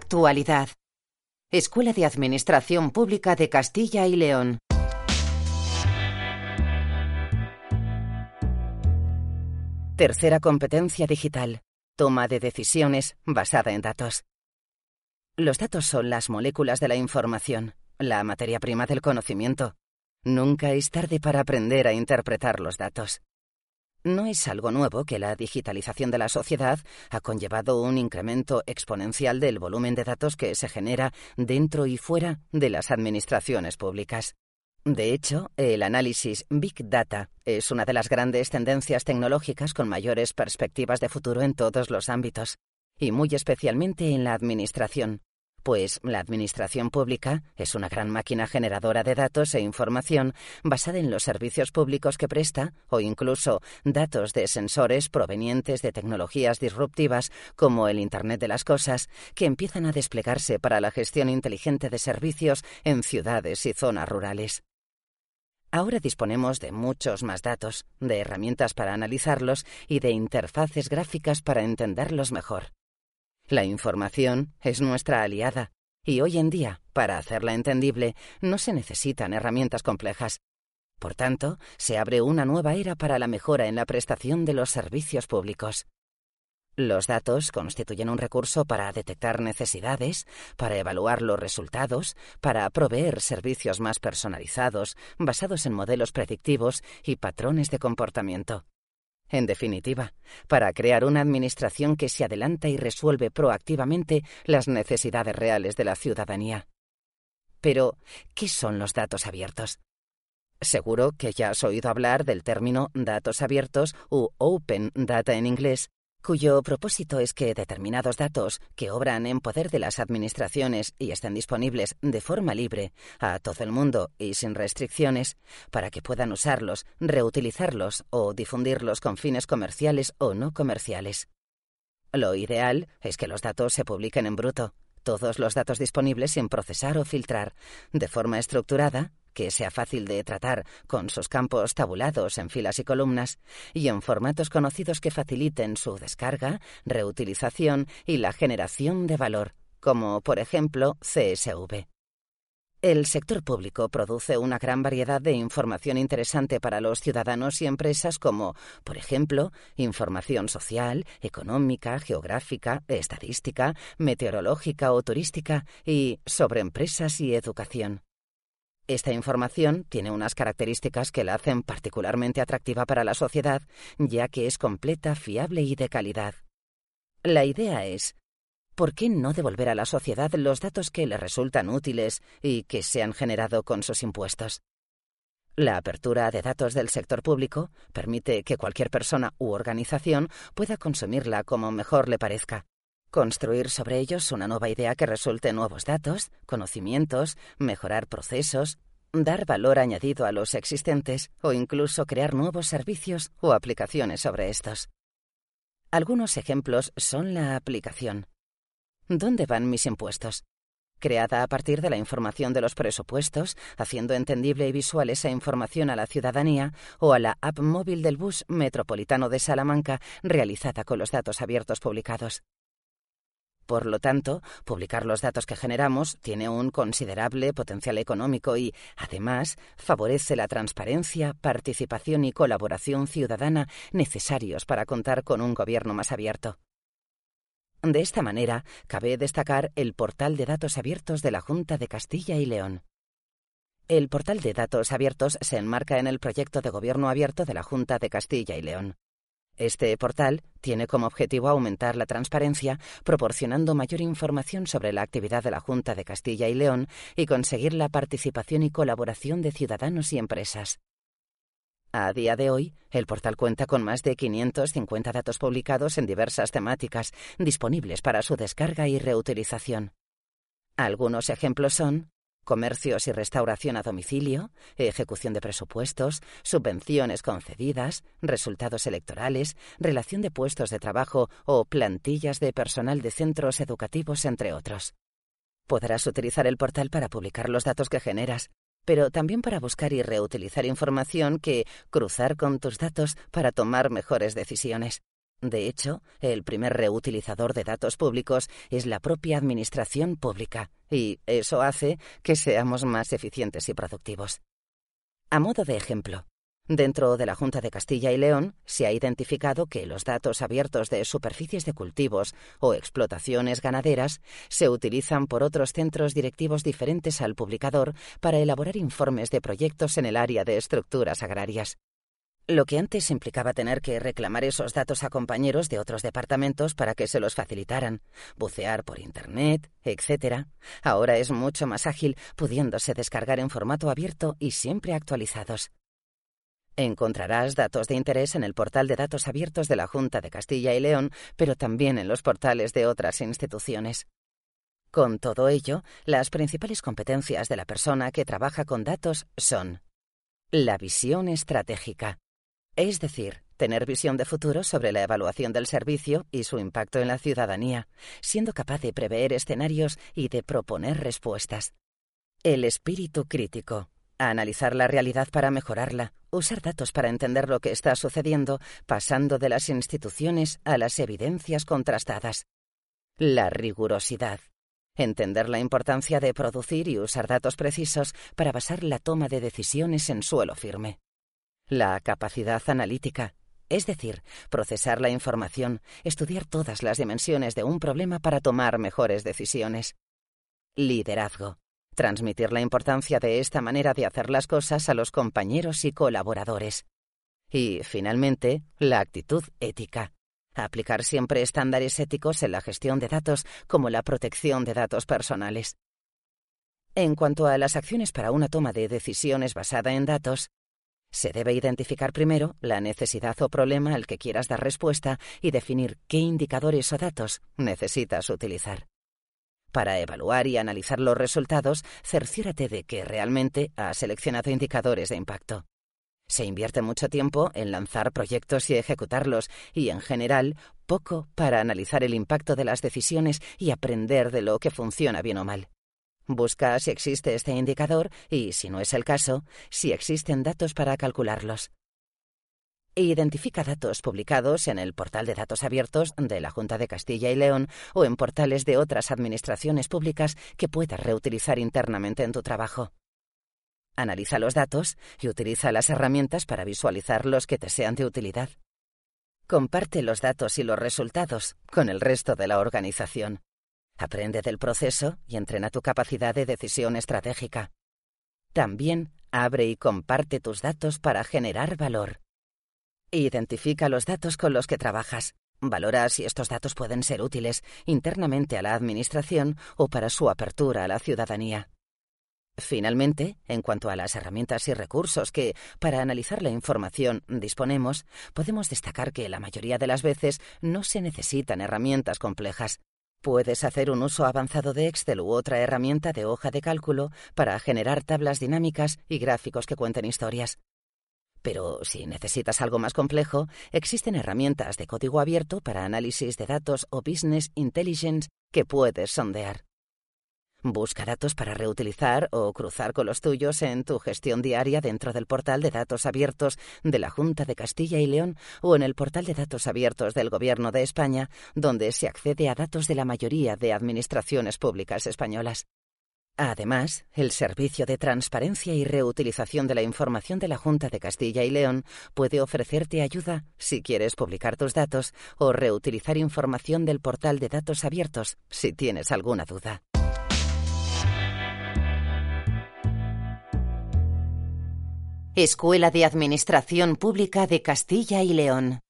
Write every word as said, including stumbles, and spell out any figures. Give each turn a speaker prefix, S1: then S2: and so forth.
S1: Actualidad. Escuela de Administración Pública de Castilla y León. Tercera competencia digital. Toma de decisiones basada en datos. Los datos son las moléculas de la información, la materia prima del conocimiento. Nunca es tarde para aprender a interpretar los datos. No es algo nuevo que la digitalización de la sociedad ha conllevado un incremento exponencial del volumen de datos que se genera dentro y fuera de las administraciones públicas. De hecho, el análisis Big Data es una de las grandes tendencias tecnológicas con mayores perspectivas de futuro en todos los ámbitos, y muy especialmente en la administración, pues la administración pública es una gran máquina generadora de datos e información basada en los servicios públicos que presta o incluso datos de sensores provenientes de tecnologías disruptivas como el Internet de las Cosas que empiezan a desplegarse para la gestión inteligente de servicios en ciudades y zonas rurales. Ahora disponemos de muchos más datos, de herramientas para analizarlos y de interfaces gráficas para entenderlos mejor. La información es nuestra aliada, y hoy en día, para hacerla entendible, no se necesitan herramientas complejas. Por tanto, se abre una nueva era para la mejora en la prestación de los servicios públicos. Los datos constituyen un recurso para detectar necesidades, para evaluar los resultados, para proveer servicios más personalizados, basados en modelos predictivos y patrones de comportamiento. En definitiva, para crear una administración que se adelanta y resuelve proactivamente las necesidades reales de la ciudadanía. Pero, ¿qué son los datos abiertos? Seguro que ya has oído hablar del término datos abiertos u Open Data en inglés, cuyo propósito es que determinados datos que obran en poder de las administraciones y estén disponibles de forma libre a todo el mundo y sin restricciones, para que puedan usarlos, reutilizarlos o difundirlos con fines comerciales o no comerciales. Lo ideal es que los datos se publiquen en bruto, todos los datos disponibles sin procesar o filtrar, de forma estructurada, que sea fácil de tratar con sus campos tabulados en filas y columnas, y en formatos conocidos que faciliten su descarga, reutilización y la generación de valor, como por ejemplo C S V. El sector público produce una gran variedad de información interesante para los ciudadanos y empresas como, por ejemplo, información social, económica, geográfica, estadística, meteorológica o turística y sobre empresas y educación. Esta información tiene unas características que la hacen particularmente atractiva para la sociedad, ya que es completa, fiable y de calidad. La idea es, ¿por qué no devolver a la sociedad los datos que le resultan útiles y que se han generado con sus impuestos? La apertura de datos del sector público permite que cualquier persona u organización pueda consumirla como mejor le parezca. Construir sobre ellos una nueva idea que resulte nuevos datos, conocimientos, mejorar procesos, dar valor añadido a los existentes o incluso crear nuevos servicios o aplicaciones sobre estos. Algunos ejemplos son la aplicación. ¿Dónde van mis impuestos? Creada a partir de la información de los presupuestos, haciendo entendible y visual esa información a la ciudadanía, o a la app móvil del Bus Metropolitano de Salamanca, realizada con los datos abiertos publicados. Por lo tanto, publicar los datos que generamos tiene un considerable potencial económico y, además, favorece la transparencia, participación y colaboración ciudadana necesarios para contar con un gobierno más abierto. De esta manera, cabe destacar el Portal de Datos Abiertos de la Junta de Castilla y León. El Portal de Datos Abiertos se enmarca en el proyecto de Gobierno Abierto de la Junta de Castilla y León. Este portal tiene como objetivo aumentar la transparencia, proporcionando mayor información sobre la actividad de la Junta de Castilla y León y conseguir la participación y colaboración de ciudadanos y empresas. A día de hoy, el portal cuenta con más de quinientos cincuenta datos publicados en diversas temáticas, disponibles para su descarga y reutilización. Algunos ejemplos son comercios y restauración a domicilio, ejecución de presupuestos, subvenciones concedidas, resultados electorales, relación de puestos de trabajo o plantillas de personal de centros educativos, entre otros. Podrás utilizar el portal para publicar los datos que generas, pero también para buscar y reutilizar información que cruzar con tus datos para tomar mejores decisiones. De hecho, el primer reutilizador de datos públicos es la propia administración pública, y eso hace que seamos más eficientes y productivos. A modo de ejemplo, dentro de la Junta de Castilla y León se ha identificado que los datos abiertos de superficies de cultivos o explotaciones ganaderas se utilizan por otros centros directivos diferentes al publicador para elaborar informes de proyectos en el área de estructuras agrarias. Lo que antes implicaba tener que reclamar esos datos a compañeros de otros departamentos para que se los facilitaran, bucear por Internet, etcétera, ahora es mucho más ágil, pudiéndose descargar en formato abierto y siempre actualizados. Encontrarás datos de interés en el portal de datos abiertos de la Junta de Castilla y León, pero también en los portales de otras instituciones. Con todo ello, las principales competencias de la persona que trabaja con datos son la visión estratégica. Es decir, tener visión de futuro sobre la evaluación del servicio y su impacto en la ciudadanía, siendo capaz de prever escenarios y de proponer respuestas. El espíritu crítico. Analizar la realidad para mejorarla, usar datos para entender lo que está sucediendo, pasando de las instituciones a las evidencias contrastadas. La rigurosidad. Entender la importancia de producir y usar datos precisos para basar la toma de decisiones en suelo firme. La capacidad analítica, es decir, procesar la información, estudiar todas las dimensiones de un problema para tomar mejores decisiones. Liderazgo, transmitir la importancia de esta manera de hacer las cosas a los compañeros y colaboradores. Y, finalmente, la actitud ética, aplicar siempre estándares éticos en la gestión de datos como la protección de datos personales. En cuanto a las acciones para una toma de decisiones basada en datos, se debe identificar primero la necesidad o problema al que quieras dar respuesta y definir qué indicadores o datos necesitas utilizar. Para evaluar y analizar los resultados, cerciórate de que realmente has seleccionado indicadores de impacto. Se invierte mucho tiempo en lanzar proyectos y ejecutarlos, y en general, poco para analizar el impacto de las decisiones y aprender de lo que funciona bien o mal. Busca si existe este indicador y, si no es el caso, si existen datos para calcularlos. Identifica datos publicados en el portal de datos abiertos de la Junta de Castilla y León o en portales de otras administraciones públicas que puedas reutilizar internamente en tu trabajo. Analiza los datos y utiliza las herramientas para visualizar los que te sean de utilidad. Comparte los datos y los resultados con el resto de la organización. Aprende del proceso y entrena tu capacidad de decisión estratégica. También abre y comparte tus datos para generar valor. Identifica los datos con los que trabajas. Valora si estos datos pueden ser útiles internamente a la administración o para su apertura a la ciudadanía. Finalmente, en cuanto a las herramientas y recursos que, para analizar la información, disponemos, podemos destacar que la mayoría de las veces no se necesitan herramientas complejas. Puedes hacer un uso avanzado de Excel u otra herramienta de hoja de cálculo para generar tablas dinámicas y gráficos que cuenten historias. Pero si necesitas algo más complejo, existen herramientas de código abierto para análisis de datos o business intelligence que puedes sondear. Busca datos para reutilizar o cruzar con los tuyos en tu gestión diaria dentro del portal de datos abiertos de la Junta de Castilla y León o en el portal de datos abiertos del Gobierno de España, donde se accede a datos de la mayoría de administraciones públicas españolas. Además, el Servicio de Transparencia y Reutilización de la Información de la Junta de Castilla y León puede ofrecerte ayuda si quieres publicar tus datos o reutilizar información del portal de datos abiertos si tienes alguna duda. Escuela de Administración Pública de Castilla y León.